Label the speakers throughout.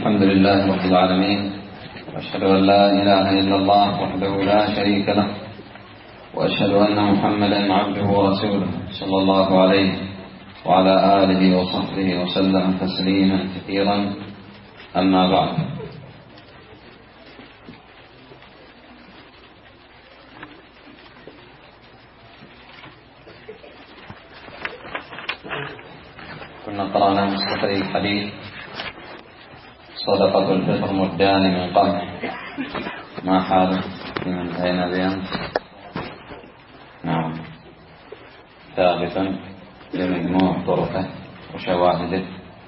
Speaker 1: الحمد لله رب العالمين، وأشهد أن لا إله إلا الله وحده لا شريك له، وأشهد أن محمدا عبده ورسوله صلى الله عليه وعلى آله وصحبه وسلم تسليما كثيرا. أما بعد، كنا قرأنا مستخرج حديث صدقة الفطر مدان من قمح. ما حاله من أين بيان؟ نعم، ثابتا لمجموع طرقه وشواهده.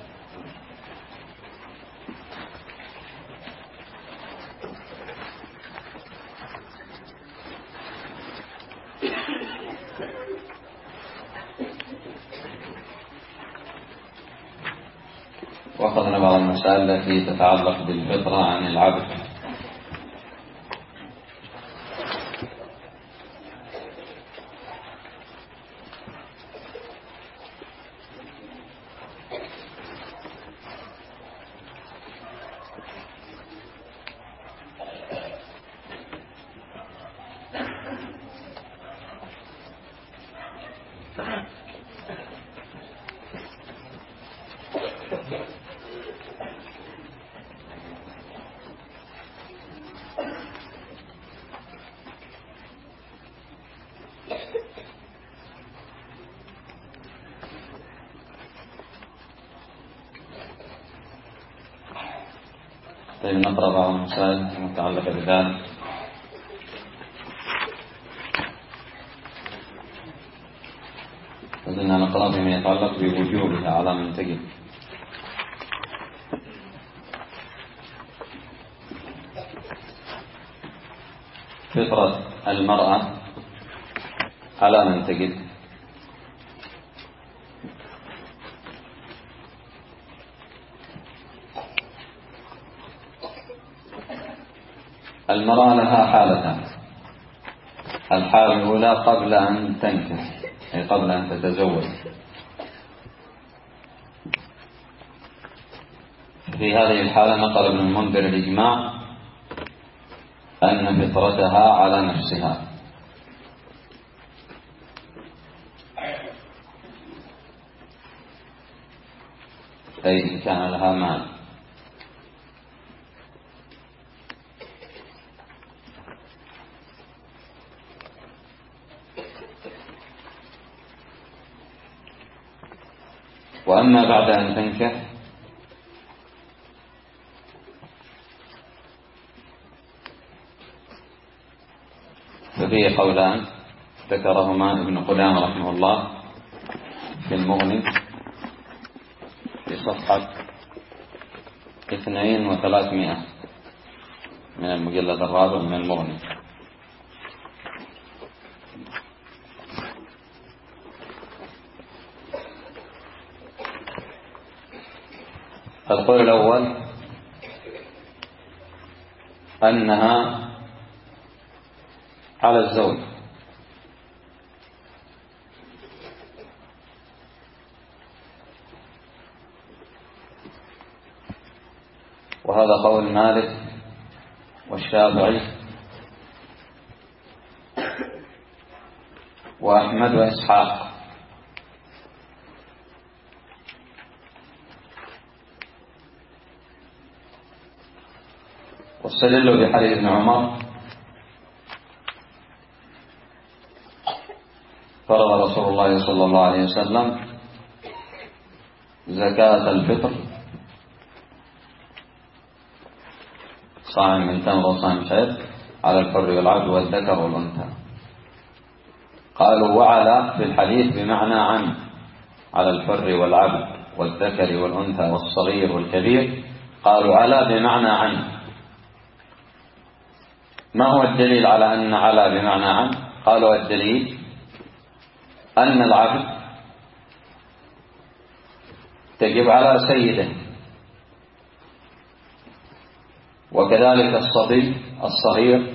Speaker 1: وأخذنا بعض المسائل التي تتعلق بالفطرة عن العبد. طيب، نقرأ بعض المسائل المتعلقة بذلك. لازلنا نقرأ بما يتعلق بوجوبها على من تجب. فطرة المرأة على من تجب. المرأة لها حالتان: الحالة الأولى قبل أن تنكح، أي قبل أن تتزوج. في هذه الحالة نقل ابن المنذر الإجماع أن فطرتها على نفسها، أي إن كان لها مال. وأما بعد أن تنكح ففيه قولان ذكرهما ابن قدامة رحمه الله في المغني في صفحة 2 و300 من المجلد الرابع من المغني. القول الأول أنها على الزوج، وهذا قول مالك والشافعي وأحمد وإسحاق. واستدلوا بحديث ابن عمر: فرض رسول الله صلى الله عليه وسلم زكاة الفطر صاع من تمر وصاع من شعير على الحر والعبد والذكر والأنثى. قالوا وعلى في الحديث بمعنى عن، على الحر والعبد والذكر والأنثى والصغير والكبير. قالوا على بمعنى عن. ما هو الدليل على أن على بمعنى عن؟ قالوا الدليل أن العبد تجب على سيده، وكذلك الصبي الصغير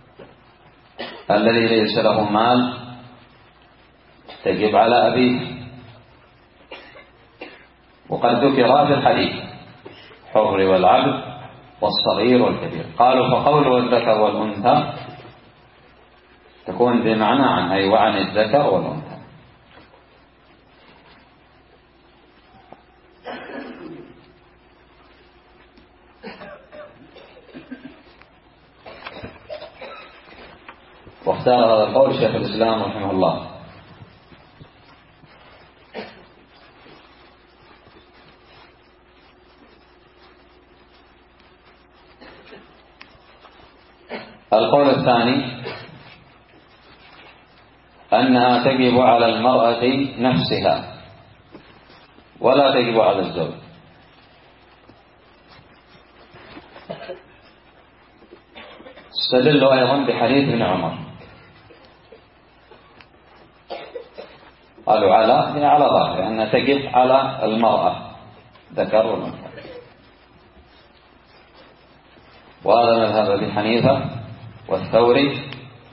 Speaker 1: الذي ليس له مال تجب على أبيه. وقد ذكر في الحديث الحر والعبد والصغير والكبير. قالوا فقوله الذكر والأنثى تكون بمعنى عن، أي وعن الذكر والأنثى. واختار هذا القول شيخ الإسلام رحمه الله. القول الثاني أنها تجب على المرأة نفسها ولا تجب على الزوج. استدلوا أيضا بحديث ابن عمر، قالوا على ظاهر أنها تجب على المرأة ذكر والأنثى، وهذا مذهب أبي حنيفة والثوري،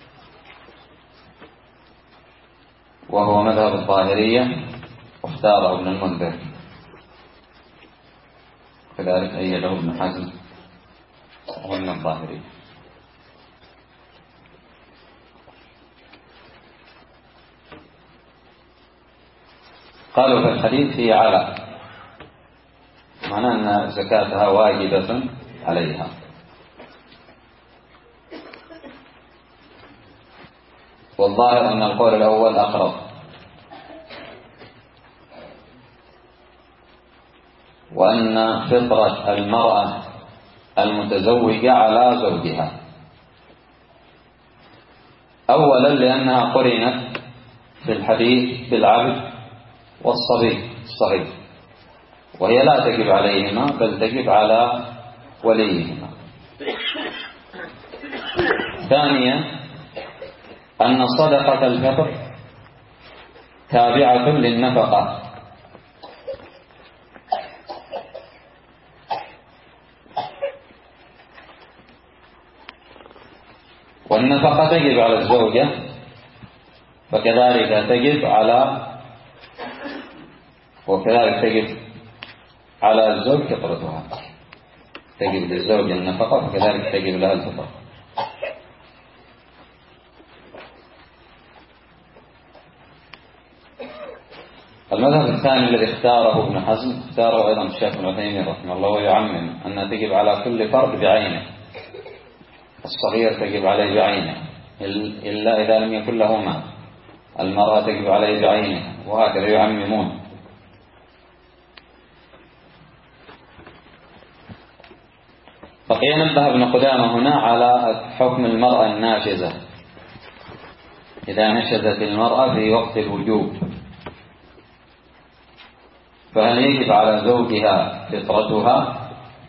Speaker 1: وهو مذهب الظاهرية، واختاره ابن المنذر، كذلك أيده ابن حزم ومن الظاهرية. قالوا في الحديث هي على، معنى أن زكاتها واجبة عليها. والظاهر أن القول الأول أقرب، وأن فطرة المرأة المتزوجة على زوجها، أولا لأنها قرنت في الحديث بالعبد والصبي الصغير، وهي لا تجب عليهما بل تجب على وليهما. ثانيا أن صدقة الفطر تابعة للنفقة، والنفقة تجب على الزوجة، فكذلك تجب على الزوج فطرتها، تجب للزوج النفقة فكذلك تجب لها الفطر. المذهب الثاني الذي اختاره ابن حزم، اختاره أيضا الشيخ ابن عثيمين رحمه الله، ويعمم أنها تجب على كل فرد بعينه، الصغير تجب عليه بعينه إلا إذا لم يكن له مال، المرأة تجب عليه بعينه، وهكذا يعممون. بقي نبه ابن قدامة هنا على حكم المرأة الناشزة، إذا نشزت المرأة في وقت الوجوب فهل يجب على زوجها فطرتها؟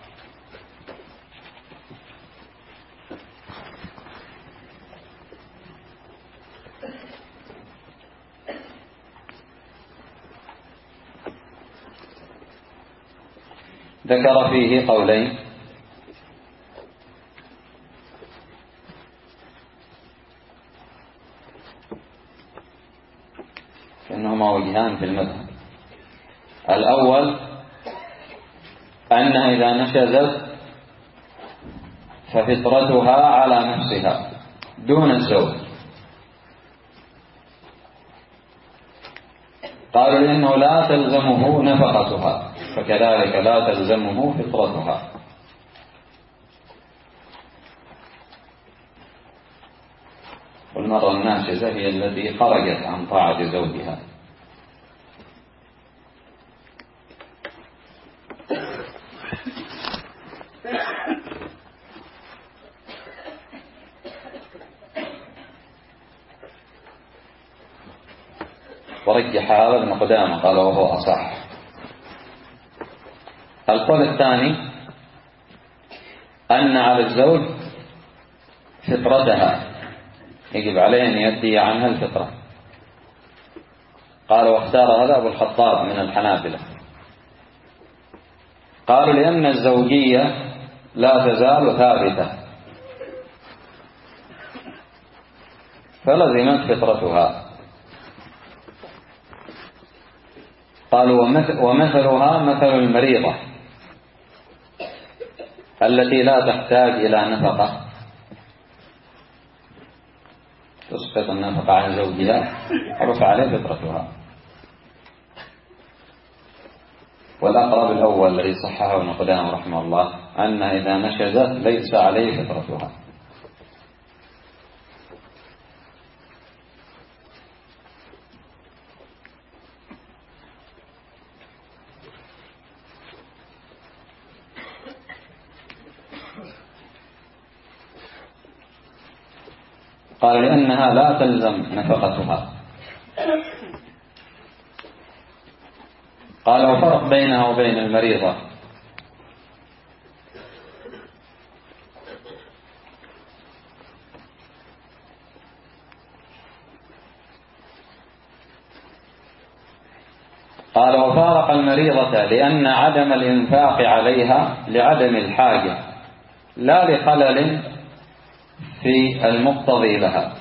Speaker 1: ذكر فيه قولين، إنهما وجهان في المذهب. الأول أنها إذا نشزت ففطرتها على نفسها دون الزوج، قالوا لأنه لا تلزمه نفقتها فكذلك لا تلزمه فطرتها. والمرأة الناشزة هي التي خرجت عن طاعة زوجها. ورجح هذا ابن قدامة قال وهو أصح. القول الثاني أن على الزوج فطرتها، يجب عليه أن يؤدي عنها الفطرة. قال واختار هذا أبو الخطاب من الحنابلة، قالوا لأن الزوجية لا تزال ثابتة فلزمت فطرتها. قالوا ومثلها مثل المريضة التي لا تحتاج إلى نفقة تسقط النفقة عن زوجها رفع عليه فطرتها. والأقرب الأول الذي صححه ابن قدامة رحمه الله أن إذا نشزت ليس عليه فطرتها. قال لأنها لا تلزم نفقتها. قال وفرق بينها وبين المريضة. قال وفارق المريضة لأن عدم الإنفاق عليها لعدم الحاجة لا لخلل في المقتضي لها.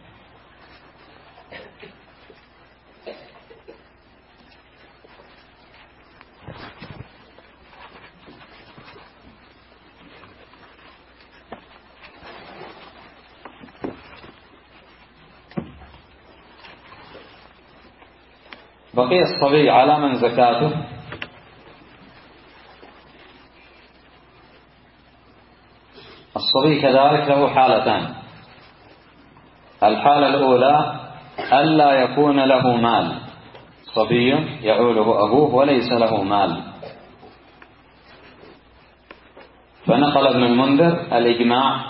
Speaker 1: بقي الصبي على من زكاته. الصبي كذلك له حالتان. الحالة الأولى ألا يكون له مال، صبي يعوله أبوه وليس له مال. فنقل ابن المنذر الإجماع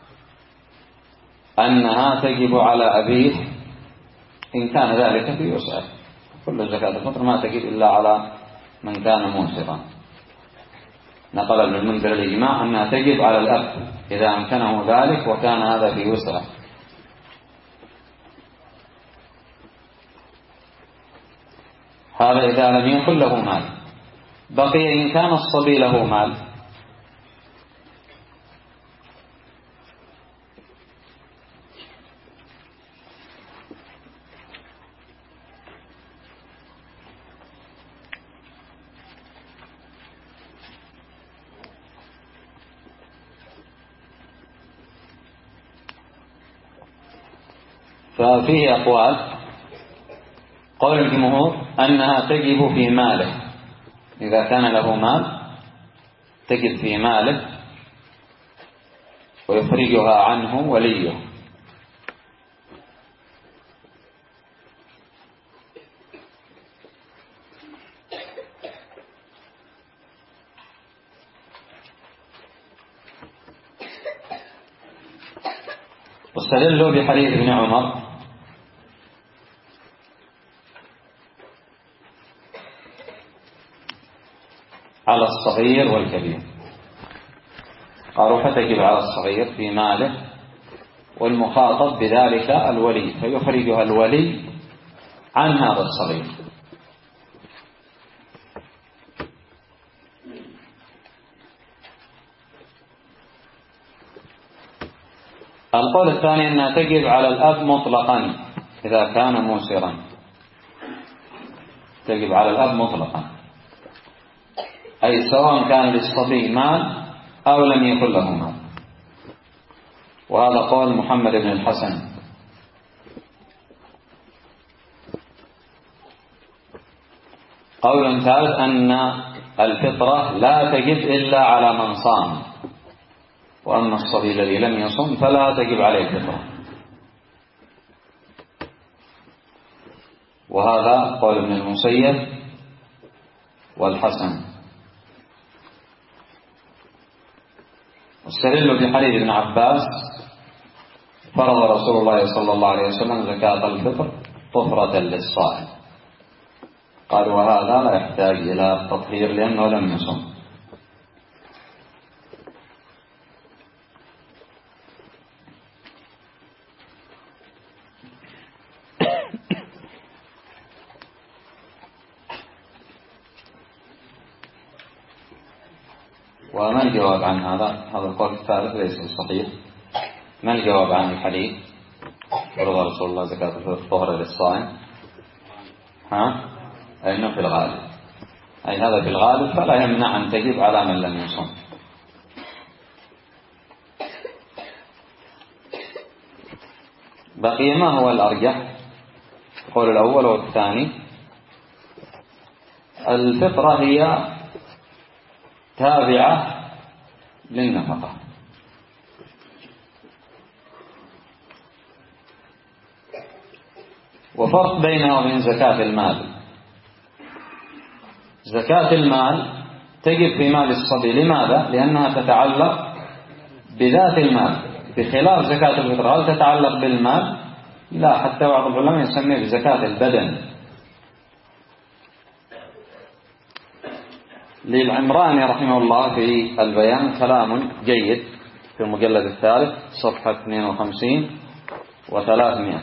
Speaker 1: أنها تجب على أبيه إن كان ذلك في وسعه. كل زكاة الفطر ما تجب إلا على من كان موسرا. نقل ابن المنذر الإجماع أنها تجب على الأب إذا أمكنه ذلك وكان هذا في وسعه. هذا إذا لم يكن له مال. بقي إن كان الصبي له مال ففيه أقوال. قول الجمهور أنها تجب في ماله، إذا كان له مال تجب في ماله ويخرجها عنه وليه. واستدلوا بحديث ابن عمر على الصغير والكبير. قالوا فتجب على الصغير في ماله والمخاطب بذلك الولي، فيخرجها الولي عن هذا الصغير. القول الثاني أنها تجب على الأب مطلقا إذا كان موسرا. تجب على الأب مطلقا، أي سواء كان للصبي مال أو لم يكن له مال. وهذا قول محمد بن الحسن. قول ثالث أن الفطرة لا تجب إلا على من صام، وأما الصبي الذي لم يصم فلا تجب عليه الفطرة. وهذا قول ابن المسيب والحسن. واستدلوا بحديث ابن عباس فرض رسول الله صلى الله عليه وسلم زكاة الفطر طهرة للصائم. قالوا وهذا لا يحتاج إلى تطهير لأنه لم يصم. وما الجواب عن هذا القول الثالث ليس صحيح. ما الجواب عن الحديث فرض رسول الله زكاة الفطر طهرة للصائم؟ أنه في الغالب، أي هذا في الغالب، فلا يمنع أن تجب على من لم يصم. بقي ما هو الأرجح؟ القول الأول والثاني. الفطرة هي تابعة للنفقة، وفرق بينها وبين زكاة المال. زكاة المال تجب في مال الصبي. لماذا؟ لأنها تتعلق بذات المال، بخلاف زكاة الفطرة. هل تتعلق بالمال؟ لا، حتى بعض العلماء يسميه بزكاة البدن. للعمراني رحمه الله في البيان كلام جيد في المجلد الثالث صفحة 52 و300.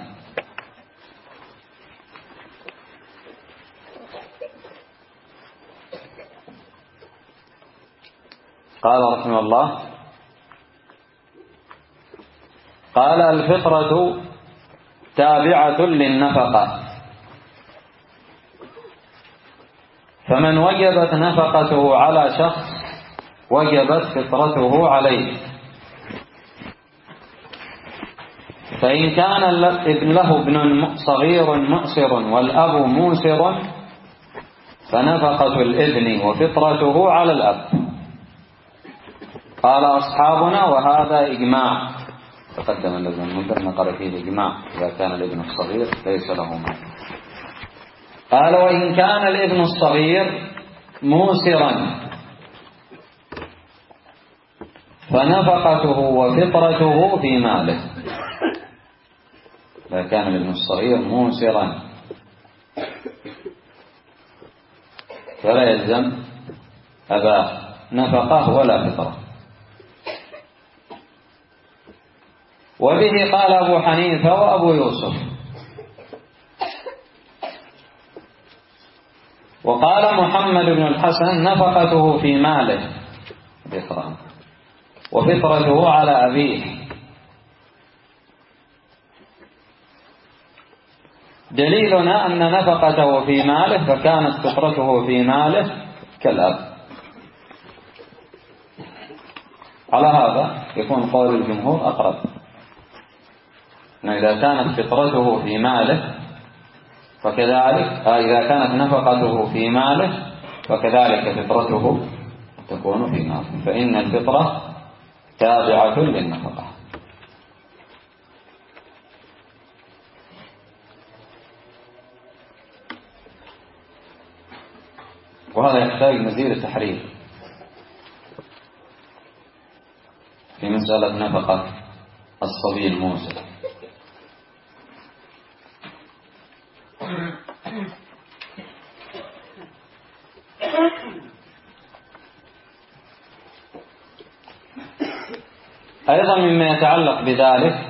Speaker 1: قال رحمه الله: قال: الفطرة تابعة للنفقة، فمن وجبت نفقته على شخص وجبت فطرته عليه. فإن كان له ابن صغير مؤسر والأب موسر فنفقة الابن وفطرته على الأب. قال أصحابنا: وهذا إجماع. تقدم الذي نقر فيه الإجماع إذا كان الابن الصغير ليس له مال. قال: وإن كان الابن الصغير موسرا فنفقته وفطرته في ماله. إذا كان الابن الصغير موسرا فلا يلزم أباه نفقه ولا فطرة. وبه قال أبو حنيفة وأبو يوسف. وقال محمد بن الحسن: نفقته في ماله وفطرته على أبيه. دليلنا أن نفقته في ماله فكانت فطرته في ماله كالأب. على هذا يكون قول الجمهور أقرب، إذا كانت فطرته في ماله فكذلك إذا كانت نفقته في ماله فكذلك فطرته تكون في ماله، فإن الفطرة تابعة للنفقة. وهذا يحتاج مزيد تحرير في مسألة نفقة الصبي الموسر. أيضا مما يتعلق بذلك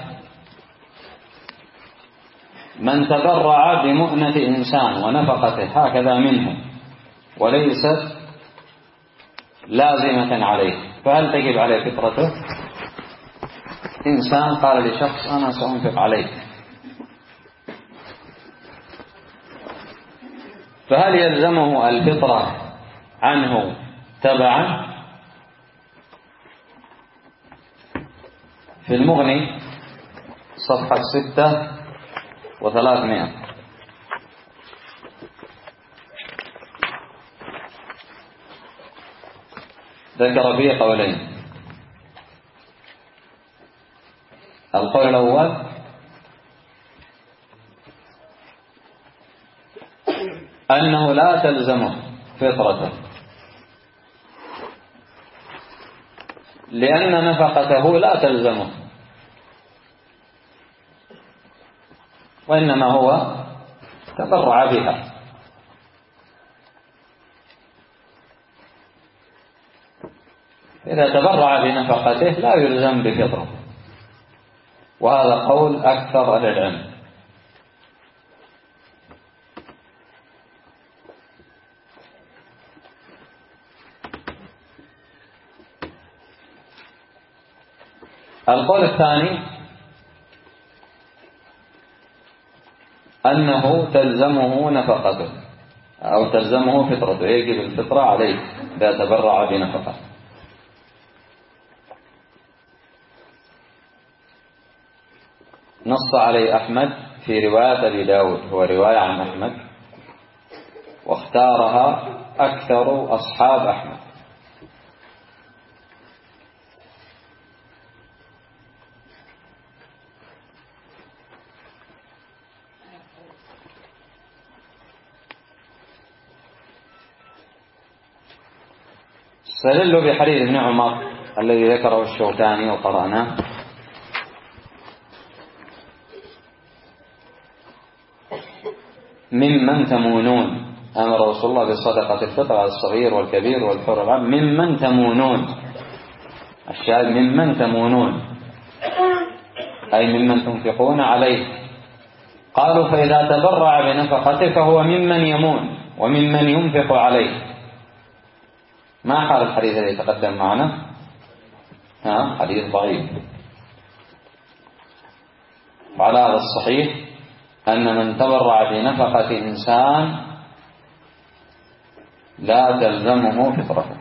Speaker 1: من تبرع بمؤنة إنسان ونفقته هكذا منه وليست لازمة عليه، فهل تجب عليه فطرته؟ إنسان قال لشخص: أنا سأنفق عليك، فهل يلزمه الفطرة عنه تبعا؟ في المغني صفحة 6 و300 ذكر فيه قولين. القول الأول: أنه لا تلزمه فطرته، لأن نفقته لا تلزمه، وإنما هو تبرع بها. إذا تبرع بنفقته لا يلزم بفطره، وهذا قول أكثر أهل العلم. القول الثاني أنه تلزمه نفقته أو تلزمه فطرته، يجب الفطرة عليه إذا تبرع بنفقه. نص عليه أحمد في رواية أبي داود، هو رواية عن أحمد واختارها أكثر أصحاب أحمد. استدلوا بحديث ابن عمر الذي ذكره الشوكاني وقرأناه: ممن تمونون، أمر رسول الله بصدقة الفطر على الصغير والكبير والحر والعبد، ممن تمونون، الشاهد ممن تمونون أي ممن تنفقون عليه. قالوا: فإذا تبرع بنفقته فهو ممن يمون وممن ينفق عليه. ما حال الحديث الذي تقدم معنا؟ حديث ضعيف. وعلى هذا الصحيح أن من تبرع بنفقة إنسان لا تلزمه فطرته.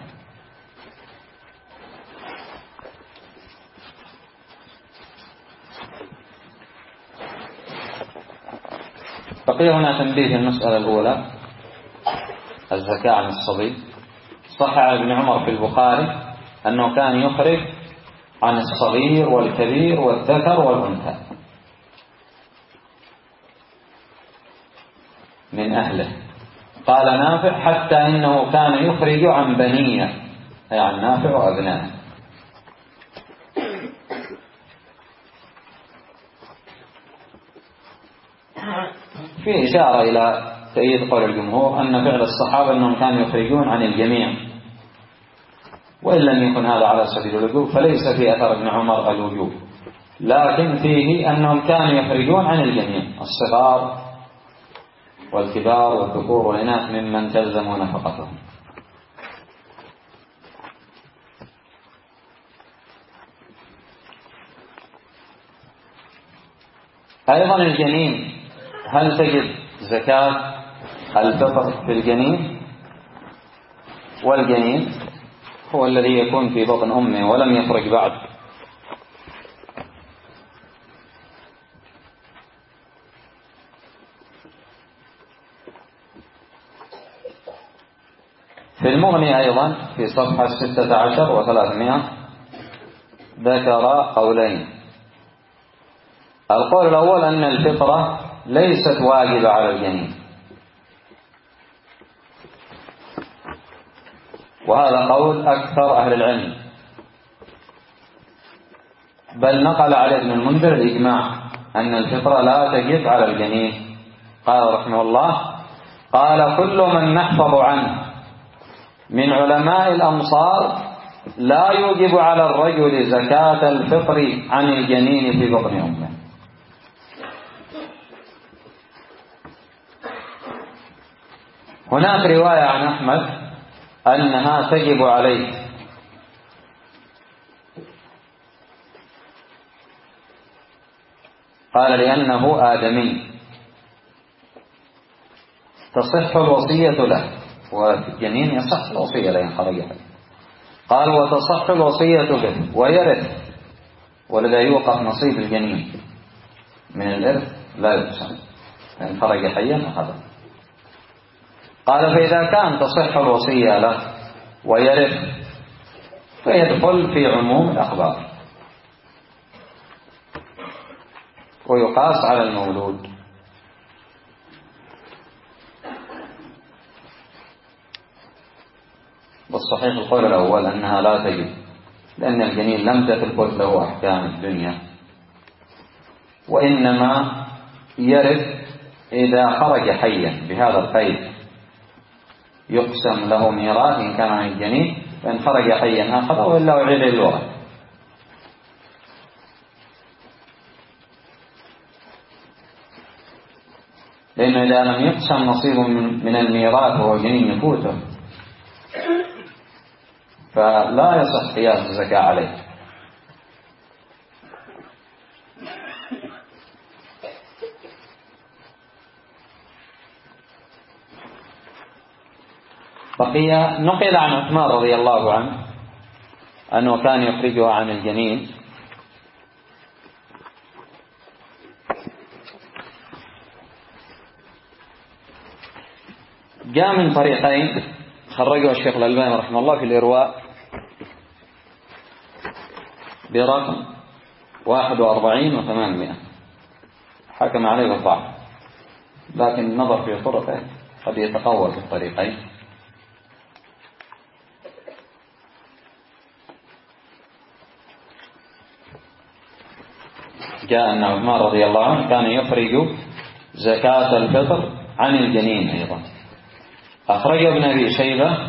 Speaker 1: بقي هنا تنبيه المسألة الأولى: الزكاة عن الصبي. صح عن ابن عمر في البخاري أنه كان يخرج عن الصغير والكبير والذكر والأنثى من أهله. قال نافع: حتى إنه كان يخرج عن بنيه، أي عن نافع وأبنائه. في إشارة إلى تأييد قول الجمهور أن فعل الصحابة أنهم كانوا يخرجون عن الجميع، وإن لم يكن هذا على سبيل الوجوب فليس في أثر ابن عمر الوجوب، لكن فيه أنهم كانوا يخرجون عن الجميع، الصغار والكبار والذكور والإناث ممن تلزم نفقتهم. أيضا الجنين، هل تجب زكاة الفطر في الجنين؟ والجنين هو الذي يكون في بطن أمه ولم يخرج بعد. في المغني أيضا في صفحة 16 و300 ذكر قولين. القول الأول أن الفطرة ليست واجبة على الجنين، وهذا قول أكثر أهل العلم، بل نقل على ابن المنذر الإجماع أن الفطرة لا تجب على الجنين. قال رحمه الله: قال: كل من نحفظ عنه من علماء الأمصار لا يوجب على الرجل زكاة الفطر عن الجنين في بطن أمه. هناك رواية عن أحمد أنها تجب عليه، قال: لأنه آدمي تصح الوصية له، والجنين يصح الوصية لأن خرج. قال: وتصح الوصية به ويرث، ولذا يوقف نصيب الجنين من الإرث لا يقسم، لأن خرج حيا أخذه. قال: فإذا كان تصح الوصية له ويرث فيدخل في عموم الأخبار ويقاس على المولود. والصحيح القول الأول أنها لا تجب، لأن الجنين لم تثبت له أحكام الدنيا، وإنما يرث إذا خرج حيا. بهذا القيد يقسم له ميراث إن كان عن الجنين، فإن خرج حيا أخذه وإلا أعيد الورث. لأنه إذا لم يقسم نصيب من الميراث وهو جنين يفوته فلا يصح قياس الزكاة عليه. بقي نقل عن عثمان رضي الله عنه أنه كان يخرجها عن الجنين، جاء من طريقين خرجه الشيخ الألباني رحمه الله في الإرواء برقم 41 و800، حكم عليه بالضعف، لكن النظر في طرقه قد يتقوى في الطريقين. جاء أن عثمان رضي الله عنه كان يخرج زكاة الفطر عن الجنين أيضا. أخرج ابن أبي شيبة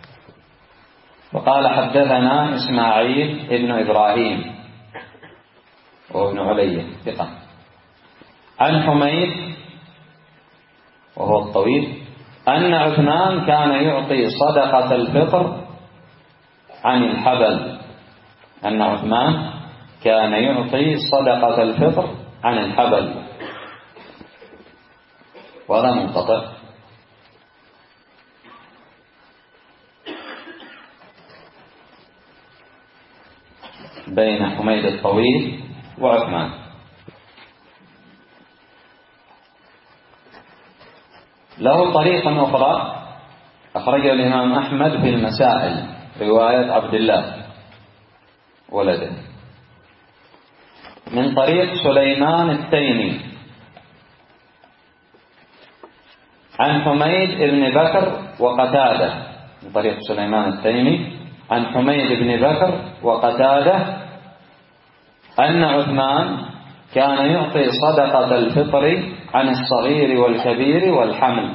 Speaker 1: وقال حدثنا إسماعيل ابن إبراهيم وهو ابن علية ثقة عن حميد وهو الطويل أن عثمان كان يعطي صدقة الفطر عن الحبل، أن عثمان كان يعطي صدقة الفطر عن الحبل، وهذا منقطع. بين حميد الطويل وعثمان. له طريقة أخرى أخرجها الإمام أحمد في المسائل، رواية عبد الله ولده، من طريق سليمان التيمي عن حميد بن بكر وقتادة، من طريق سليمان التيمي عن حميد بن بكر وقتادة أن عثمان كان يعطي صدقة الفطر عن الصغير والكبير والحمل.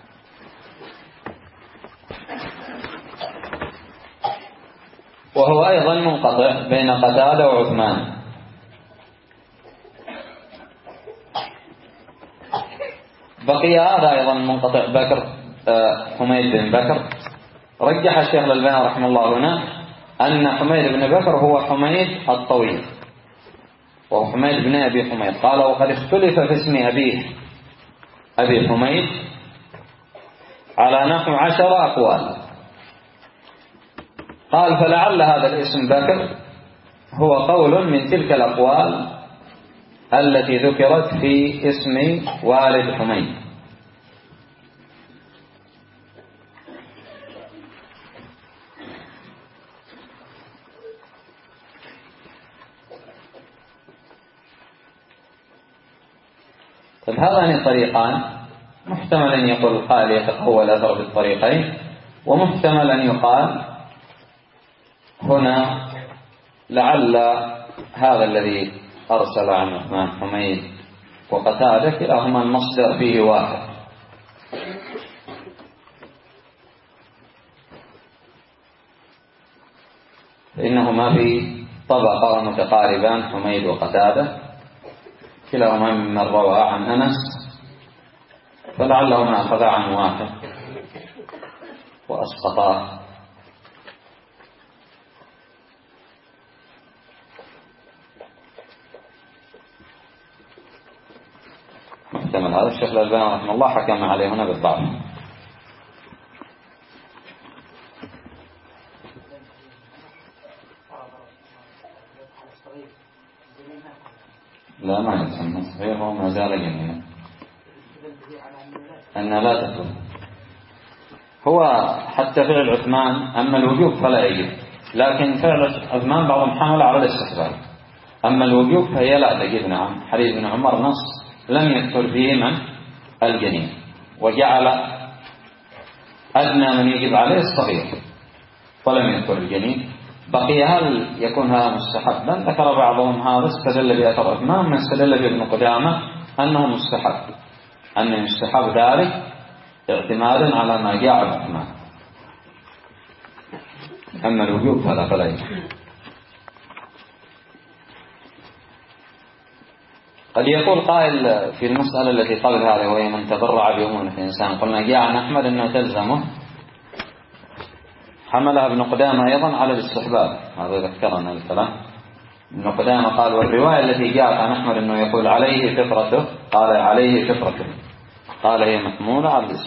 Speaker 1: وهو أيضا منقطع بين قتادة وعثمان. بقي هذا أيضا منقطع حميد بن بكر. رجح الشيخ الألباني رحمه الله هنا أن حميد بن بكر هو حميد الطويل، وهو حميد بن أبي حميد. قال وقد اختلف في اسم أبيه أبي حميد على نحو 10 أقوال. قال فلعل هذا الاسم بكر هو قول من تلك الأقوال التي ذكرت في اسم والد حميد. طيب هذان طريقان، محتمل أن يقول القائل يتقوى الأثر بالطريقين، ومحتمل أن يقال هنا لعل هذا الذي أرسل عن عثمان حميد وقتادة كلاهما المصدر فيه واحد، فإنهما في طبقة متقاربان حميد وقتادة، كلاهما ممن روى عن أنس، فلعلهما أخذا عن واحد وأسقطاه. محتمل هذا. الشيخ الألباني رحمه الله حكم عليه هنا بالضعف. لا ما يسمى الصغير، هو ما زال جنينا، أن لا تكون هو حتى فعل عثمان. أما الوجوب فلا يجب، لكن فعل عثمان بعضهم حمل على الاستحباب. أما الوجوب فهي لا تجب. نعم، حديث ابن عمر نص لم يذكر فيه من الجنين، وجعل أدنى من يجب عليه الصغير ولم يذكر الجنين. بقي هل يكون هذا مستحبا؟ ذكر بعضهم هذا استدل بأثر عثمان، من استدل بابن قدامة أنه مستحب، أن يستحب ذلك اعتمادا على ما جاء عن عثمان. أما الوجوب فلا يجب. قد يقول قائل في المسألة التي قبل هذه وهي من تبرع بأمور الإنسان، قلنا جاء عن أحمد أنه تلزمه، حملها ابن قدامة أيضا على الاستحباب، هذا ذكرنا الكلام. ابن قدامة قال والرواية التي جاءت عن أحمد أنه يقول عليه فطرته، قال عليه فطرته، قال هي محمولة على